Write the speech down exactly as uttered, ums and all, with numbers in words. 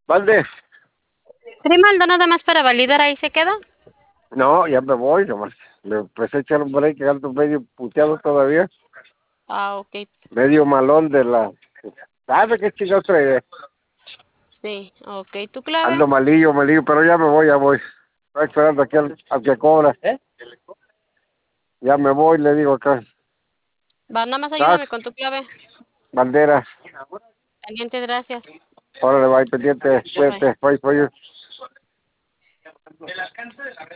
Valde, Grimaldo nada más para validar, ahí se queda. no, ya me voy nomás. Me empecé a echar un break, que ando medio puteado todavía. Ah, ok. Medio malón de la... ¿Sabe qué chingados trae? Sí, ok. ¿Tu clave? Ando malillo, malillo, pero ya me voy, ya voy. Estoy esperando aquí al, al que cobra. ¿Eh? Ya me voy, le digo acá. Va, nada más ¿Estás? ayúdame con tu clave. Bandera. Pendiente, gracias. Órale, va, pendiente. Bye. Cuídate. Bye, bye.